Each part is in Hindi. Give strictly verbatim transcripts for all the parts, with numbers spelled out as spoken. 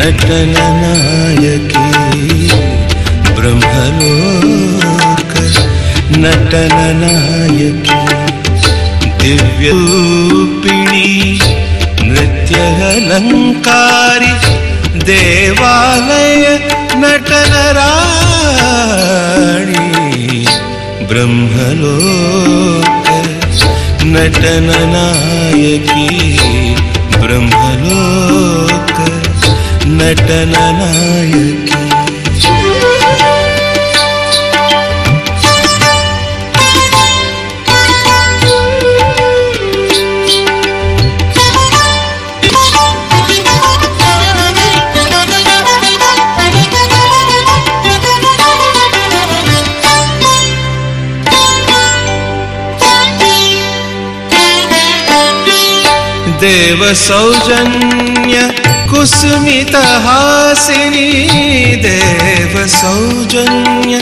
नटन नायकी ब्रह्मलोक नटन नायकी दिव्यरूपिणी नृत्यलंकारी देवालय नटन राणी ब्रह्मलोक नटन नायकी ब्रह्मलोक नटन नायकी देव सौजन्य कुसुमितहासिनी देव सौजन्य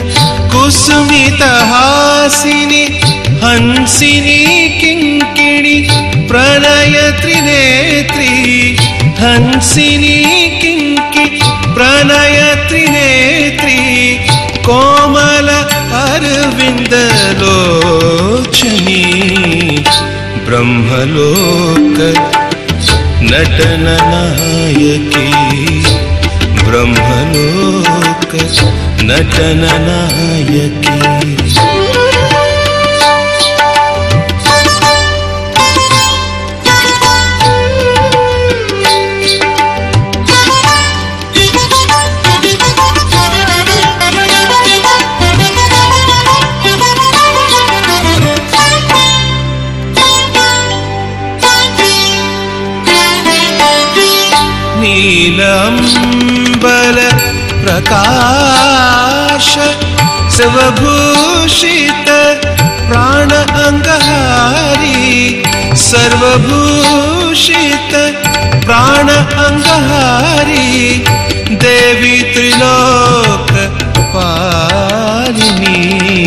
कुसुमितहासिनी हंसिनी किङ्किणी प्रणय त्रिनेत्री हंसिनी किङ्किणी प्रणय त्रिनेत्री कोमल अरविंद लोचनी ब्रह्मलोक नटन नायकी ब्रह्मलोक नटन नायकी नीलांबर प्रकाश सर्वभूषित प्राण अंगहारी सर्वभूषित प्राण अंगहारी देवी त्रिलोक पालिनी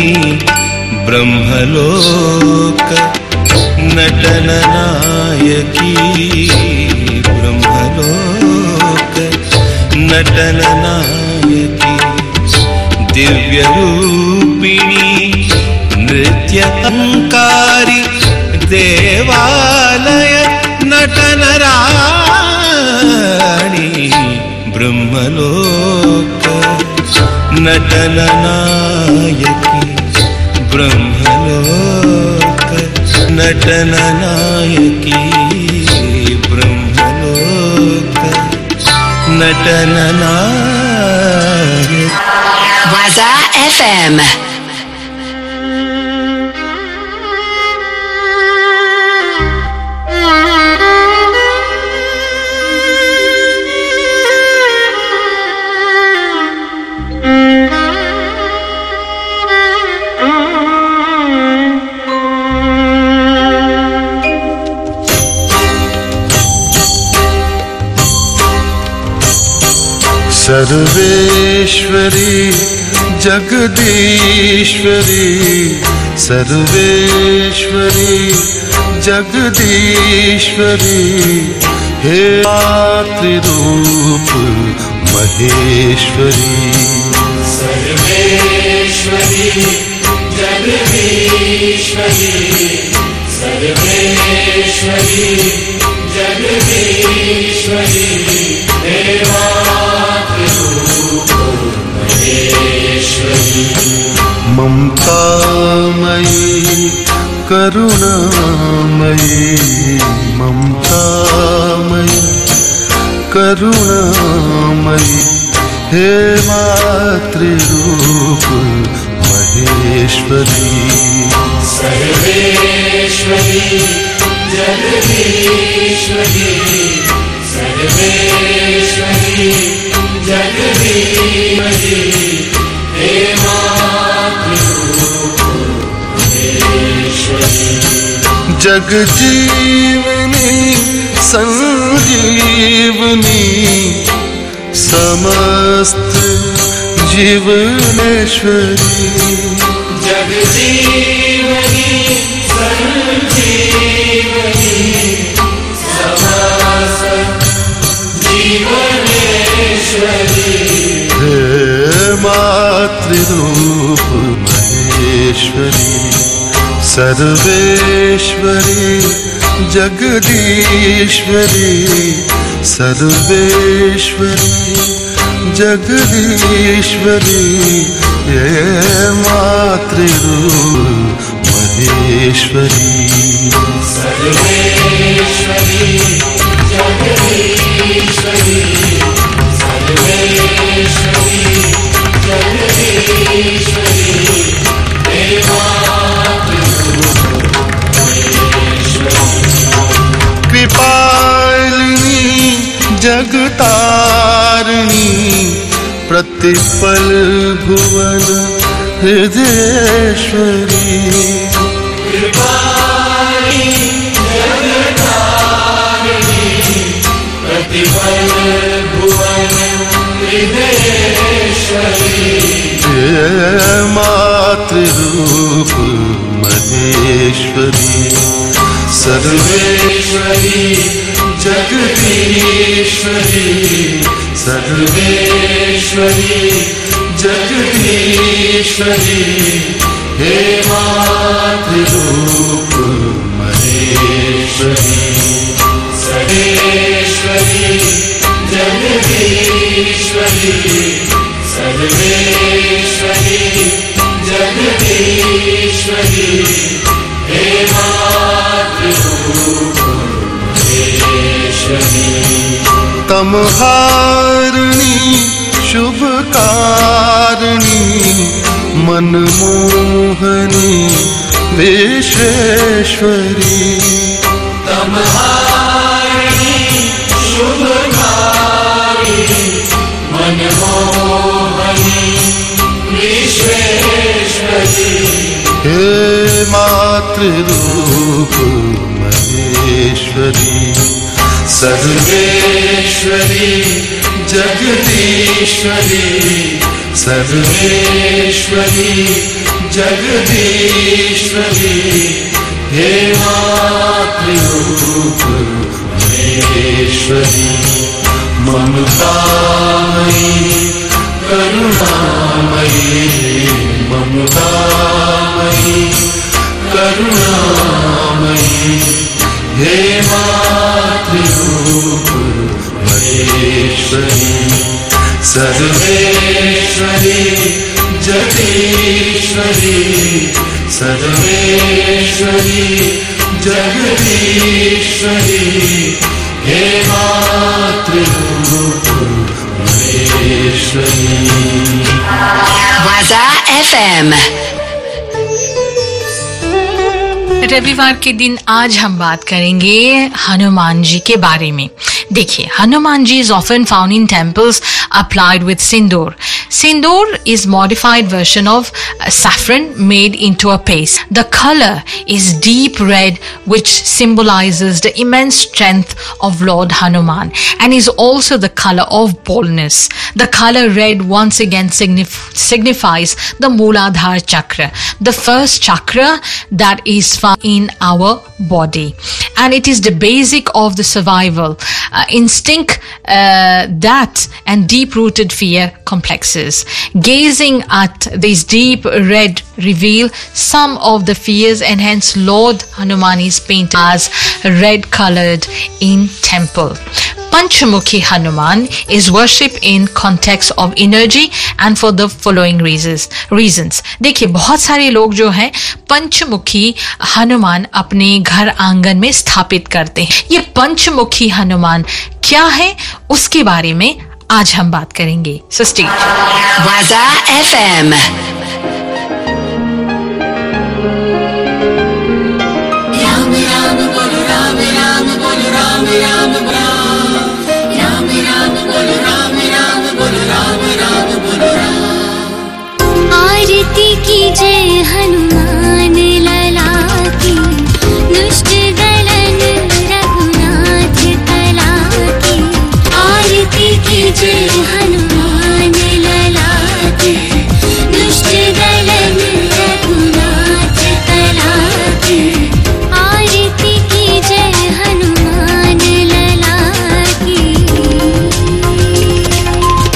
ब्रह्मलोक नटन नायकी ब्रह्मलोक नटन नायकी दिव्य रूपिणी नृत्य अंकारी देवालय नटन राणी ब्रह्मलोक नटन नायकी ब्रह्मलोक नटन नायकी ब्रह्मलोक नटन नायकी Waza F M. सर्वेश्वरी जगदीश्वरी सर्वेश्वरी जगदीश्वरी हे मातृरूप महेश्वरी सर्वेश्वरी जगदीश्वरी सर्वेश्वरी जगदीश्वरी हे ममतामयी करुणामयी ममतामयी करुणामयी हे मातृरूप महेश्वरी सर्वेश्वरी जगदीश्वरी सर्वेश्वरी जगदीश्वरी हे मातृरूप महेश्वरी जगजीवनी संजीवनी समस्त जीवनेश्वरी जगजीवनी संजीवनी समस्त जीवनेश्वरी हे मातृरूप महेश्वरी सर्वेश्वरी जगदीश्वरी सर्वेश्वरी जगदीश्वरी ये मातृरूप महेश्वरी सर्वेश्वरी जगदीश्वरी सर्वेश्वरी जगदीश्वरी हे कृपालिनी जगतारिणी प्रतिपल भुवन हृदयेश्वरी कृपालिनी जगतारिणी प्रतिपल भुवन हृदयेश्वरी ये मातृरूप महेश्वरी सर्वेश्वरी जगदीश्वरी सर्वेश्वरी जगदीश्वरी हे मातृरूप महेश्वरी सर्वेश्वरी जगदीश्वरी सर्वेश्वरी जगदीश्वरी हे मातृरूप महेश्वरी तमहारिणी शुभकारिणी मनमोहनी विश्वेश्वरी तमहारिणी शुभकारिणी मनमोहनी विश्वेश्वरी हे मातृरूप महेश्वरी सर्वेश्वरी जगदीश्वरी सर्वेश्वरी जगदीश्वरी हे मातृरूप महेश्वरी ममतामयी करुणामयी ममतामयी करुणामयी हे मातृरूप महेश्वरी सर्वेश्वरी जगदीश्वरी सर्वेश्वरी जगदीश्वरी हे मातृरूप महेश्वरी Waza F M. रविवार के दिन आज हम बात करेंगे हनुमान जी के बारे में। देखिए, Hanuman ji is often found in temples applied with sindoor. Sindoor is modified version of uh, saffron made into a paste. The color is deep red, which symbolizes the immense strength of Lord Hanuman and is also the color of boldness. The color red once again signif- signifies the Mooladhara chakra, the first chakra that is found in our body, and it is the basic of the survival uh, instinct uh, that and deep-rooted fear complexes. Gazing at these deep red reveal some of the fears, and hence Lord Hanuman is painted as red-colored in temple. Panchmukhi Hanuman is worshipped in context of energy and for the following reasons. reasons. देखिए, बहुत सारे लोग जो हैं पंचमुखी हनुमान अपने घर आंगन में स्थापित करते हैं। ये पंचमुखी हनुमान क्या है, उसके बारे में आज हम बात करेंगे। So stay tuned. Waza F M. आरती की जय हनुमान लला की, दुष्ट दलन रघुनाथ कला की। आरती की जय हनुमान लला की, दुष्ट दलन रघुनाथ कला की। आरती की जय हनुमान लला की।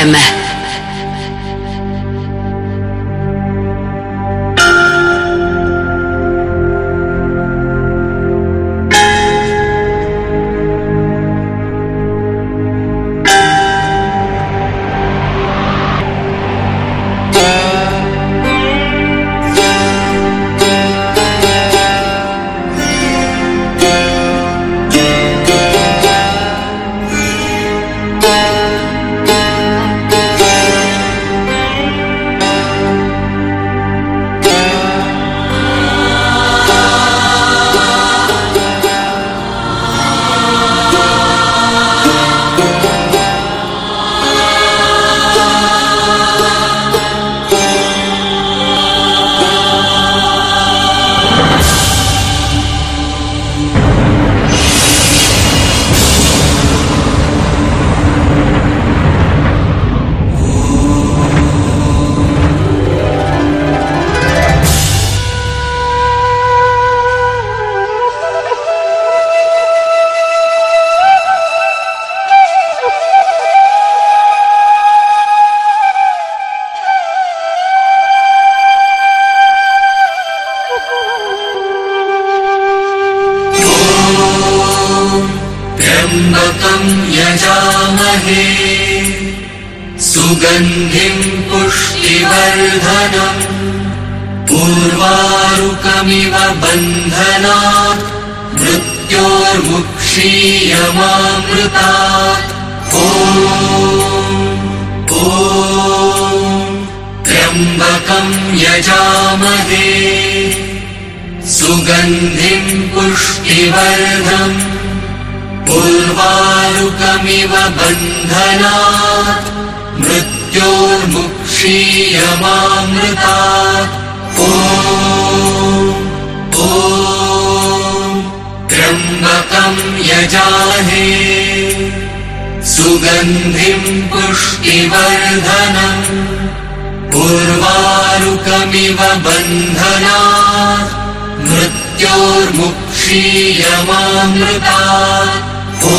M. यजामहे सुगन्धिं पुष्टिवर्धनम् पूर्वारुकमिव बन्धनात् मृत्योर्मुक्षीयमामृतात् ॐ ॐ त्र्यम्बकं यजामहे सुगन्धिं पुष्टिवर्धनम् पूर्वारुकमिव बन्धनात् मृत्योर्मुक्षीयमामृतात् ॐ ॐ त्र्यम्बकं यजामहे सुगन्धिं पुष्टिवर्धनम् पूर्वारुकमिव बन्धनात् मृत्योर्मुक्षीयमामृतात् ॐ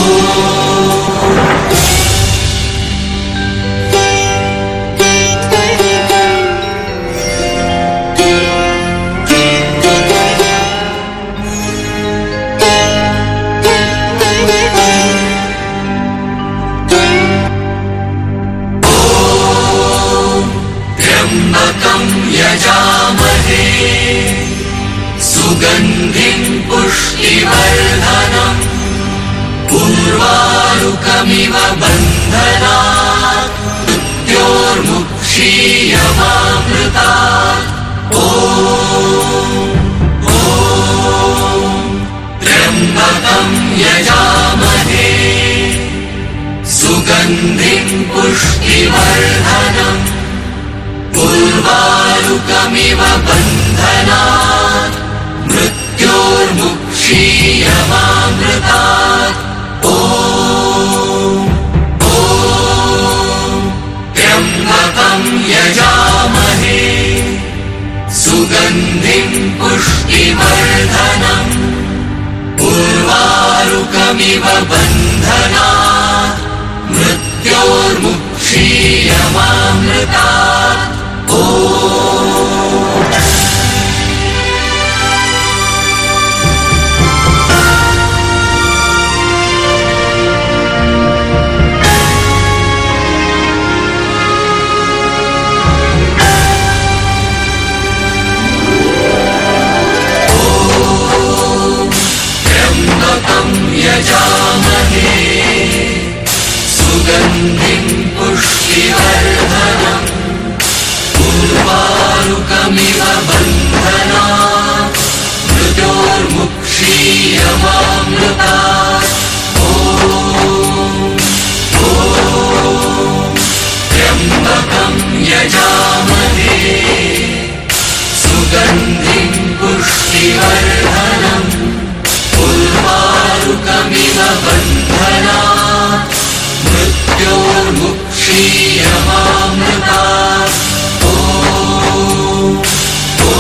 त्र्यम्बकं यजामहे सुगन्धिं पुष्टिवर्धनम् पूर्वारुकमिव बन्धनात् मृत्योर्मुक्षीयमामृतात् ॐ ॐ त्र्यम्बकं यजामहे सुगन्धिं पुष्टिवर्धनम् पूर्वारुकमिव बन्धनात् मृत्योर्मुक्षीयमामृतात् ॐ ॐ त्र्यम्बकं यजामहे सुगन्धिं पुष्टिवर्धनम् पूर्वारुकमिव बन्धनात् मृत्योर्मुक्षीयमामृतात् ॐ यजामहे सुगन्धिं पुष्टिवर्धनम् पूर्वारुकमिव बन्धनात् मृत्योर्मुक्षीयमामृतात् ॐ ॐ त्र्यम्बकं यजामहे सुगन्धिं पुष्टिवर्धनम् पूर्वारुकमिव बन्धनात् मृत्योर्मुक्षीयमामृतात् ॐ ॐ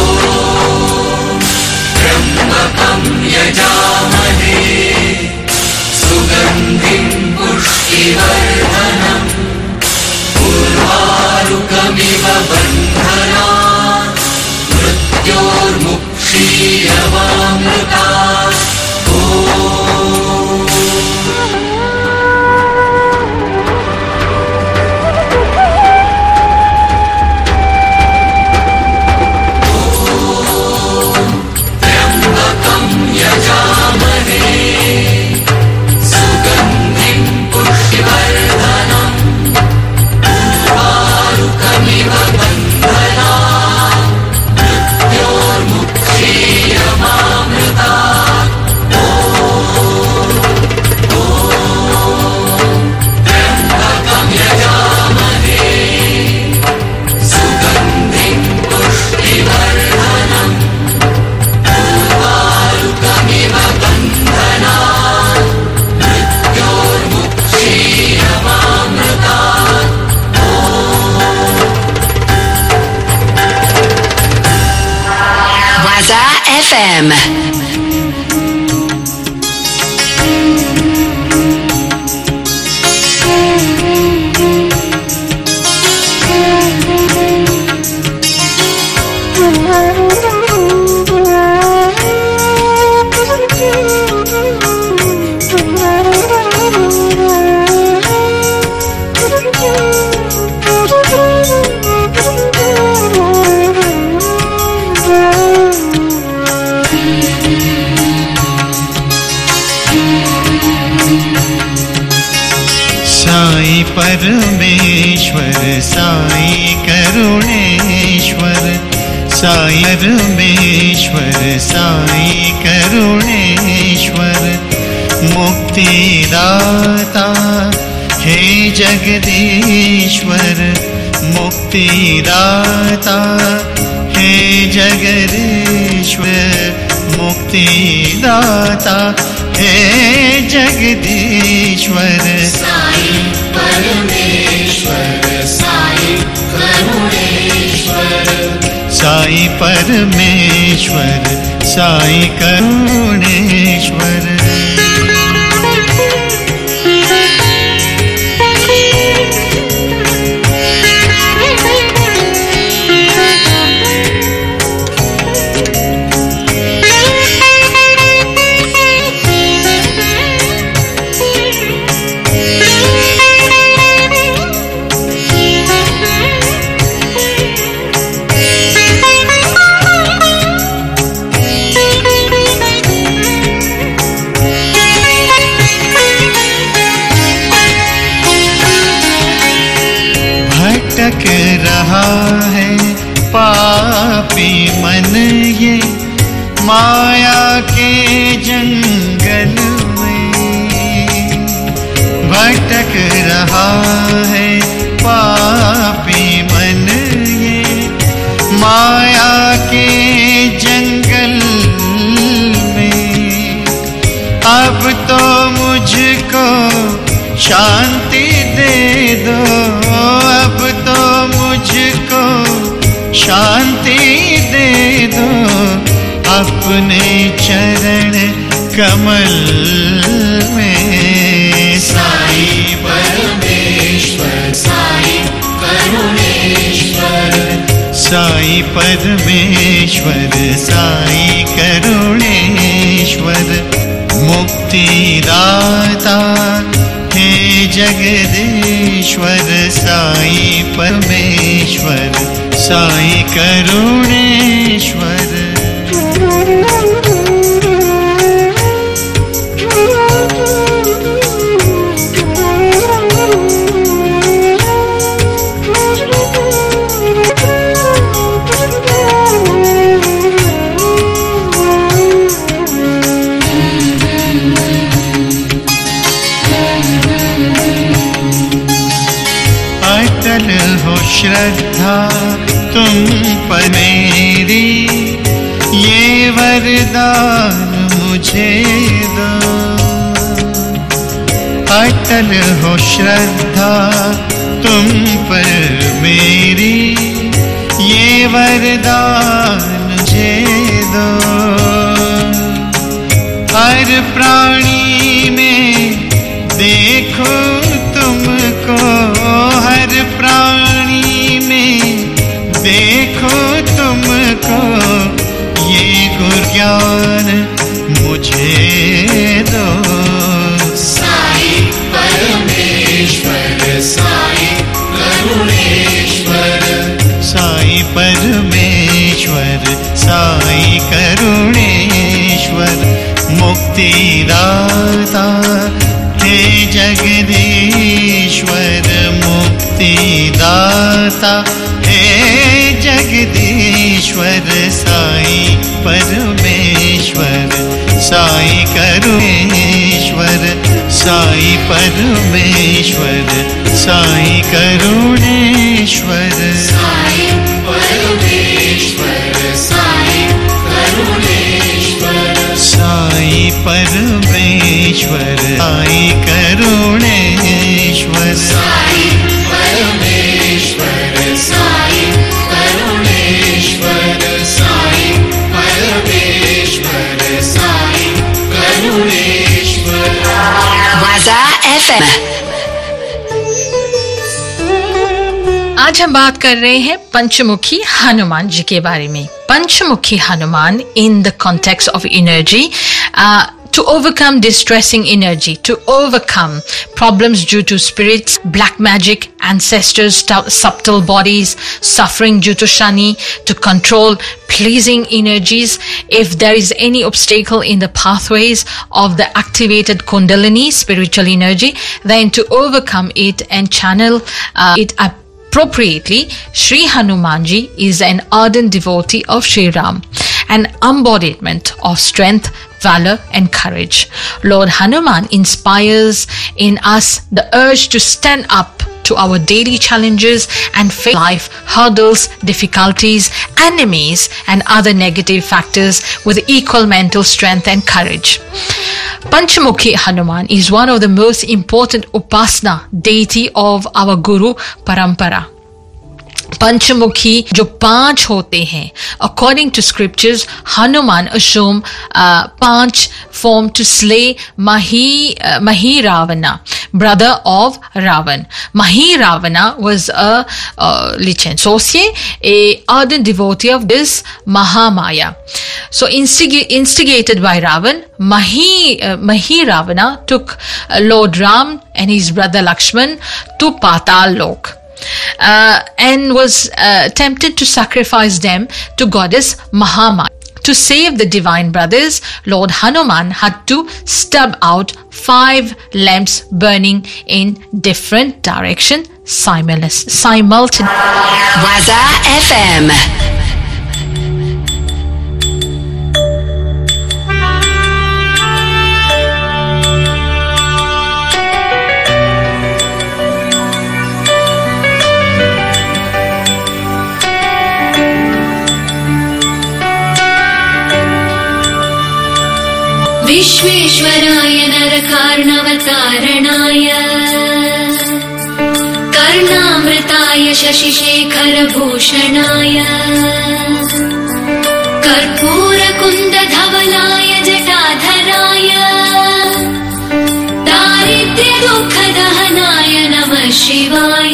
त्र्यम्बकं यजामहे सुगन्धिं पुष्टिवर्धनम् साई परमेश्वर साई करुणेश्वर साई परमेश्वर साई करुणेश्वर मुक्तिदाता हे जगदीश्वर मुक्तिदाता हे जगदीश्वर मुक्तिदाता हे जगदीश्वर साई परमेश्वर साई करुणेश्वर साई परमेश्वर साई करुणेश्वर भटक रहा है पापी मन ये माया के जंगल में भटक रहा है पापी मन ये माया के जंगल में अब तो मुझको शांति दे दो अब तो मुझको शांति दे दो अपने चरण कमल में साई परमेश्वर साई करुणेश्वर साई परमेश्वर साई करुणेश्वर मुक्तिदाता हे जगदीश्वर साई परमेश्वर साई करुणेश्वर अटल हो श्रद्धा तुम पर मेरी ये वरदान मुझे दो अटल हो श्रद्धा तुम पर मेरी ये वरदान मुझे दो हर प्राणी में देखो तुमको हर प्राणी में देखो तुमको ये गुरु ज्ञान मुझे दो साई परमेश्वर साई करुणेश्वर साई परमेश्वर साई करुणेश्वर मुक्तिदाता हे जगदीश्वर मुक्तिदाता हे जगदीश्वर साई परमेश्वर साई करुणेश्वर साई परमेश्वर साई करुणेश्वर साई परमेश्वर साई करुणेश्वर साई परमेश्वर साई करुणेश्वर साई परमेश्वर साई करुणेश्वर साई परमेश्वर Sai Karuneshwar Waza F M. आज हम बात कर रहे हैं पंचमुखी हनुमान जी के बारे में। Panchmukhi Hanuman in the context of energy to overcome distressing energy, to overcome problems due to spirits, black magic, ancestors, stu- subtle bodies, suffering due to Shani, to control pleasing energies. If there is any obstacle in the pathways of the activated Kundalini, spiritual energy, then to overcome it and channel uh, it appropriately, Sri Hanumanji is an ardent devotee of Sri Ram, an embodiment of strength, valor and courage. Lord Hanuman inspires in us the urge to stand up to our daily challenges and face life hurdles, difficulties, enemies and other negative factors with equal mental strength and courage. Panchamukhi Hanuman is one of the most important Upasana deity of our Guru Parampara. Panchmukhi जो पांच होते हैं, according to scriptures, Hanuman assumed uh, पांच form to slay Mahi uh, Mahi Ravana, brother of Ravan. Mahi Ravana was a uh, licentiate, a ardent devotee of this Mahamaya. So instig- instigated by Ravan, Mahi uh, Mahi Ravana took uh, Lord Ram and his brother Lakshman to Patal Lok. Uh, and was uh, tempted to sacrifice them to goddess Mahamaya. To save the divine brothers, Lord Hanuman had to stub out five lamps burning in different directions simultaneously. Waza F M. Visvesvaraya नरकार्णवतारणाय कर्णामृताय शशिशेखरभूषणाय कर्पूरकुन्दधवलाय जटाधराय दारिद्र्यदुःखदहनाय नमः शिवाय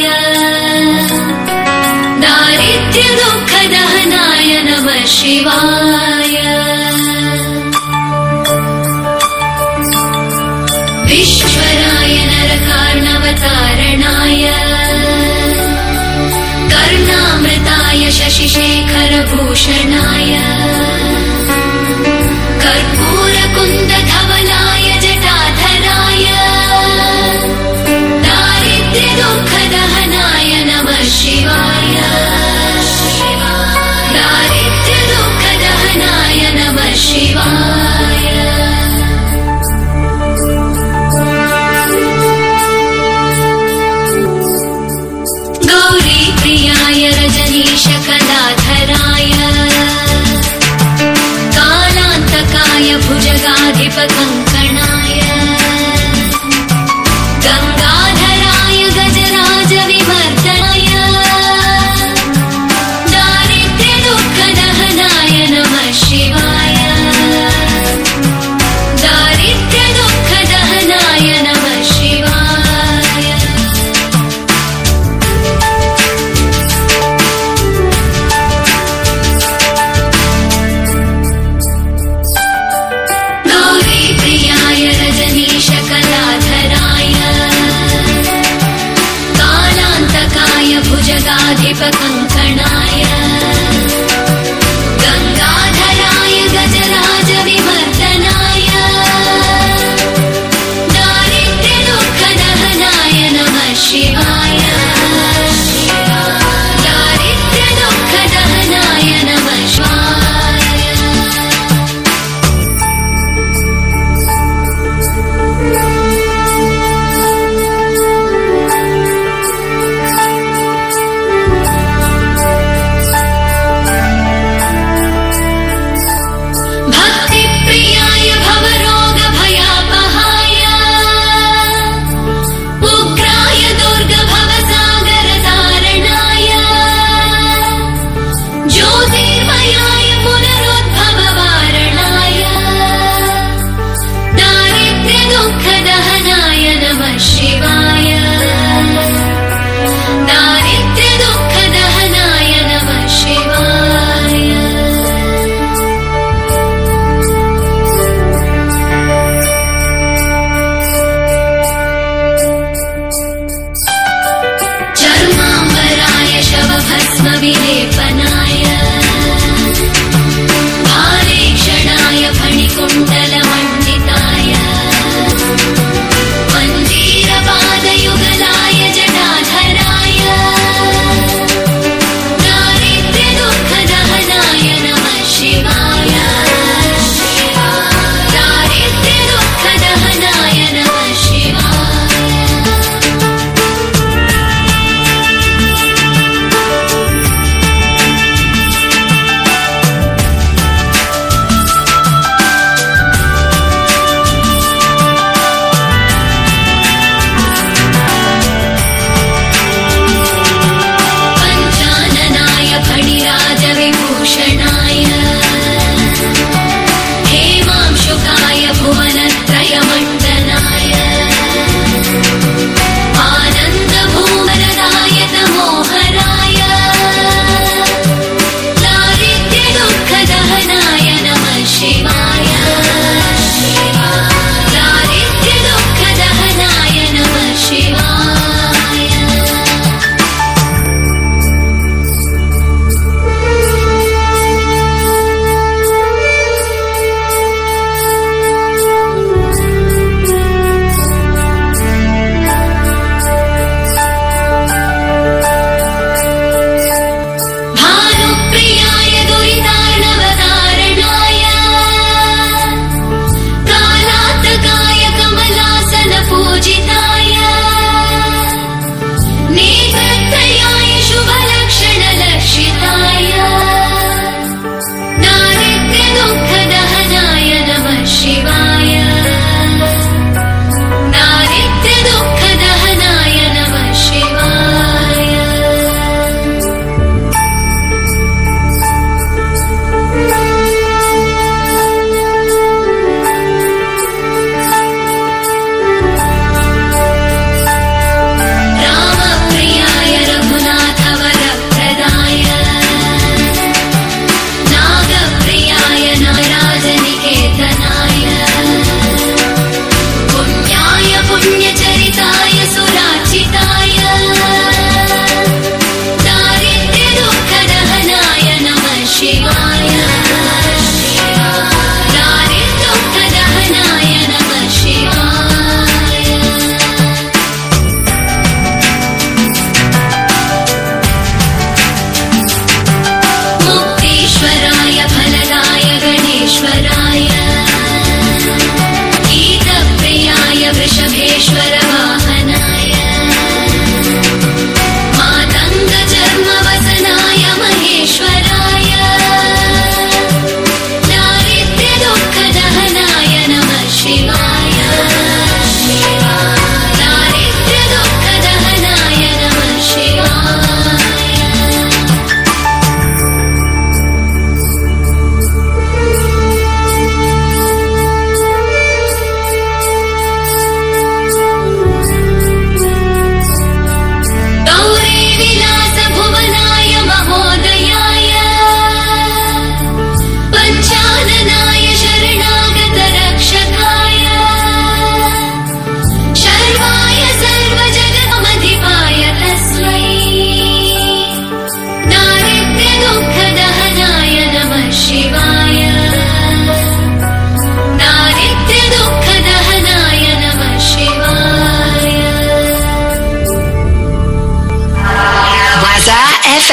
दारिद्र्यदुःखदहनाय नमः शिवाय विश्वेश्वराय नरकार्णवतारणाय कर्णामृताय शशिशेखरभूषणाय कर्पूरकुन्दधवलाय जटाधराय दारिद्र्यदुःखदहनाय नमः शिवाय दारिद्र्यदुःखदहनाय नमः शिवाय प्रियाय रजनीशकलाधराय कालान्तकाय भुजगाधिपकङ्कणाय गङ्गाधराय गजराजविवर्धनाय दारिद्र्यदुःखदहनाय नमः शिवाय दारिद्र्यदुःखदहनाय नमः शिवाय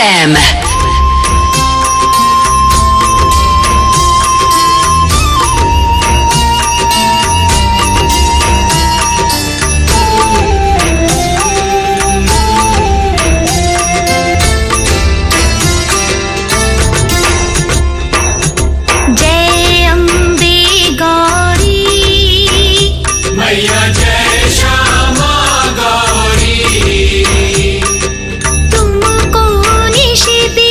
एम। जय अम्बे गौरी मैया जय श्यामा गौरी तुमको निशित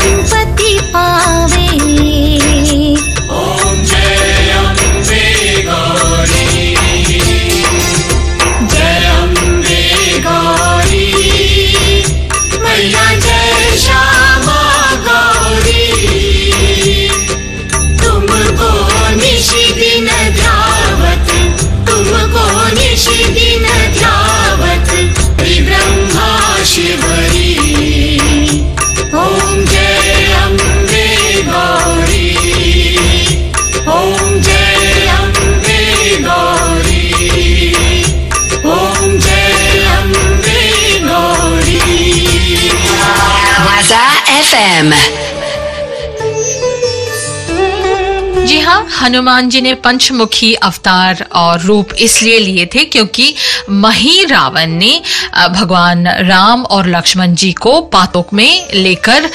संपत्ति पावे। ओम जय अम्बे गौरी, जय अम्बे गौरी, मैया जय श्यामा गौरी, तुमको निशि दिन ध्यावत, तुमको निशि दिन ध्यावत, ब्रह्मा शिवरी। ओम जय अम्बे गौरी, ओम जय अम्बे गौरी, ओम जय Ambe Gauri. Waza F M. जी हाँ, हनुमान जी ने पंचमुखी अवतार और रूप इसलिए लिए थे क्योंकि मही रावण ने भगवान राम और लक्ष्मण जी को पातोक में लेकर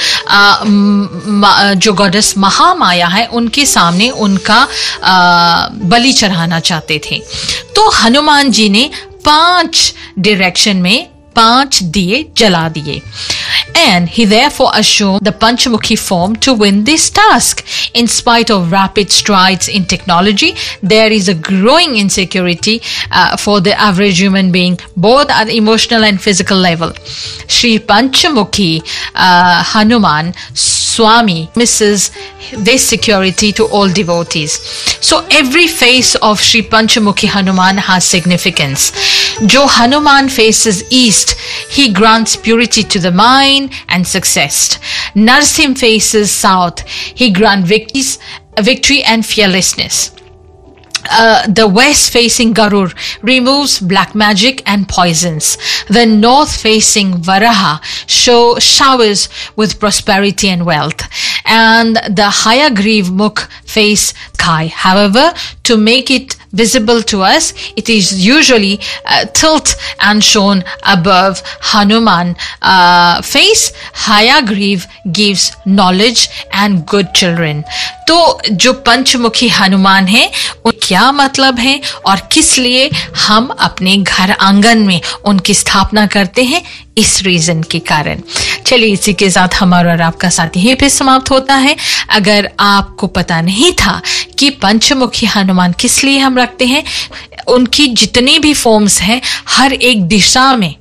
जो गॉडेस महामाया है उनके सामने उनका बलि चढ़ाना चाहते थे। तो हनुमान जी ने पांच डायरेक्शन में पांच दिए जला दिए। And he therefore assumed the Panchamukhī form to win this task. In spite of rapid strides in technology, there is a growing insecurity uh, for the average human being, both at emotional and physical level. Shri Panchamukhi uh, Hanuman Swami misses this security to all devotees. So every face of Shri Panchamukhi Hanuman has significance. Jo Hanuman faces east, he grants purity to the mind and success. Narsim faces south, he grants victories, victory and fearlessness. Uh, the west facing Garur removes black magic and poisons. The north facing Varaha show showers with prosperity and wealth. And the Hayagriv Mukh face Kai. However, to make it visible to us, it is usually uh, tilt and shown above Hanuman uh, face. Hayagriv gives knowledge and good children. तो जो पंचमुखी हनुमान है उन क्या मतलब है और किस लिए हम अपने घर आंगन में उनकी स्थापना करते हैं, इस रीजन के कारण। चलिए इसी के साथ हमारा और आपका साथ यहीं पे समाप्त होता है। अगर आपको पता नहीं था कि पंचमुखी हनुमान किस लिए हम रखते हैं, उनकी जितनी भी फॉर्म्स हैं हर एक दिशा में,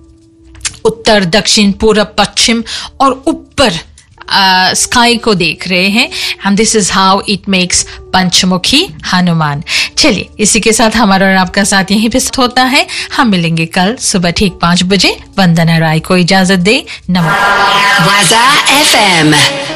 उत्तर दक्षिण पूरब पश्चिम और ऊपर स्काई को देख रहे हैं, and this is how it makes Panchmukhi Hanuman. चलिए इसी के साथ हमारा और आपका साथ यहीं पे होता है। हम मिलेंगे कल सुबह ठीक पांच बजे। वंदना राय को इजाजत दे, नमस्कार। Waza F M.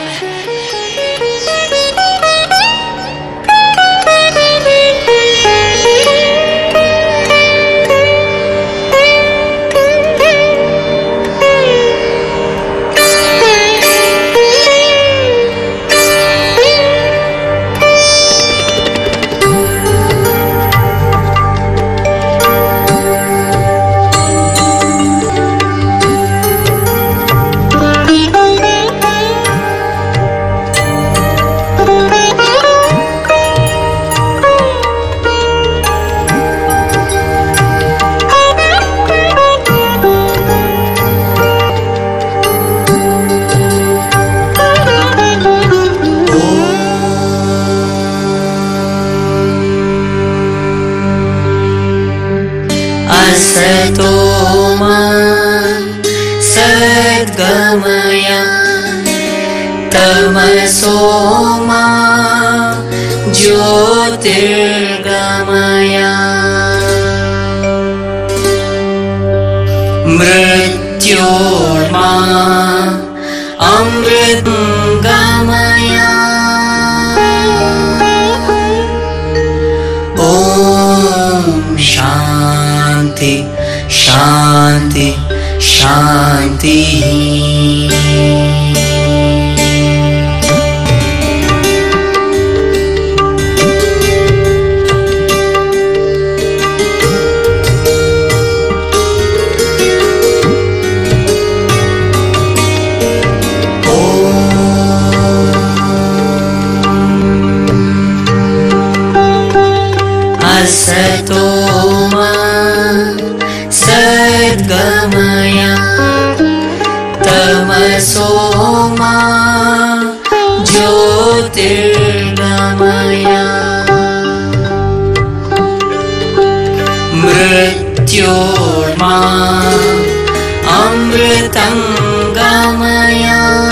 सद्गमया तमसो मा ज्योतिर्गमया मृत्योर्मा अमृतंगमया ॐ शान्ति शान्ति शान्ति। असतो मा सद्गमया तमसो मा ज्योतिर्गमय मृत्योर्मा अमृतं गमय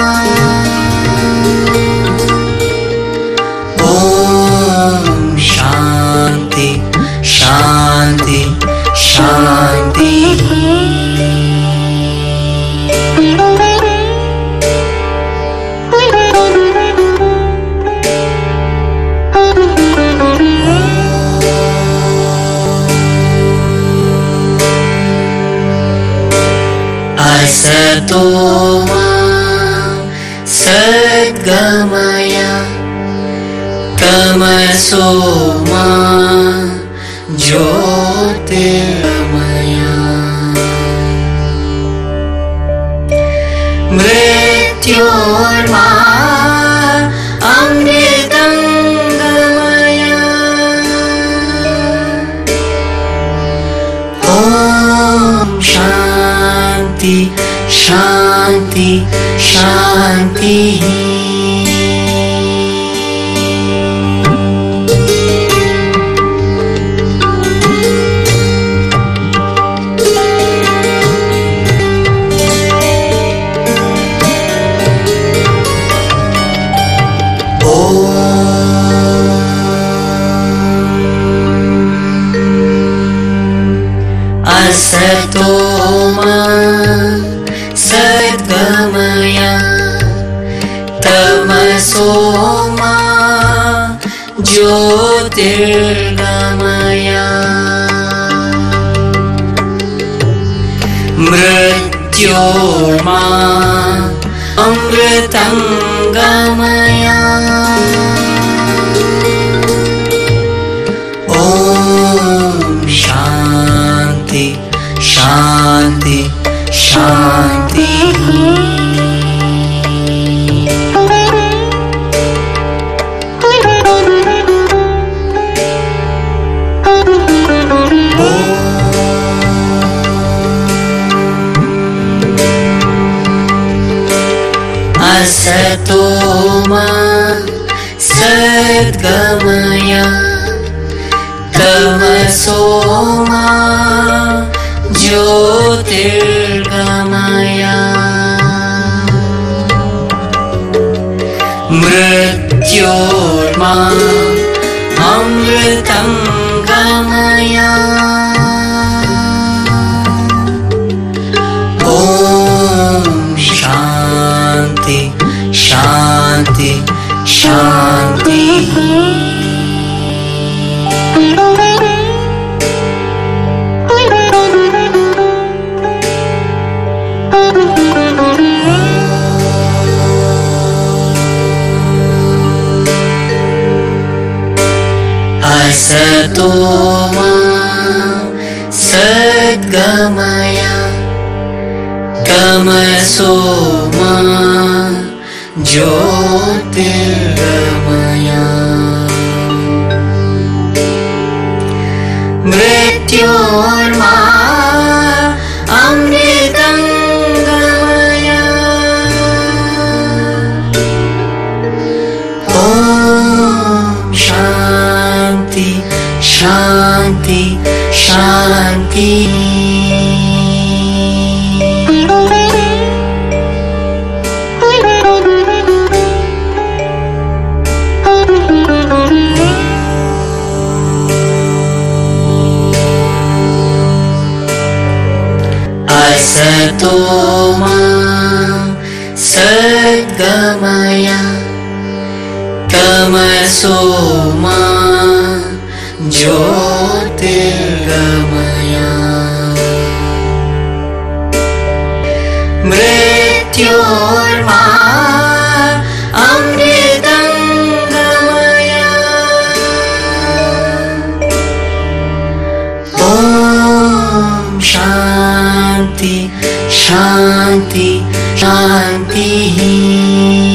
ॐ शान्ति शान्ति शान्तिः असतो मा सद्गमय तमसो मा ज्योतिर्गमय मृत्योर्मा अमृतं गमय ॐ शान्ति शान्ति शान्तिः असतो मा सद्गमय तमसो मा ज्योतिर्गमय मृत्योर्मा अमृतं गमय ॐ शान्ति शान्ति शान्तिः असतो मा सद्गमय तमसो मा ज्योतिर्गमय मृत्योर्मा अमृतं गमय ॐ शान्ति शान्ति शान्तिः असतो मा सद्गमय तमसो मा ज्योतिर्गमय मृत्योर्मा अमृतं गमय ॐ शान्ति शान्ति शान्तिः असतो मा सद्गमय तमसो मा ज्योतिर्गमय मृत्योर्मा अमृतं गमय ॐ शान्ति शान्ति शान्तिः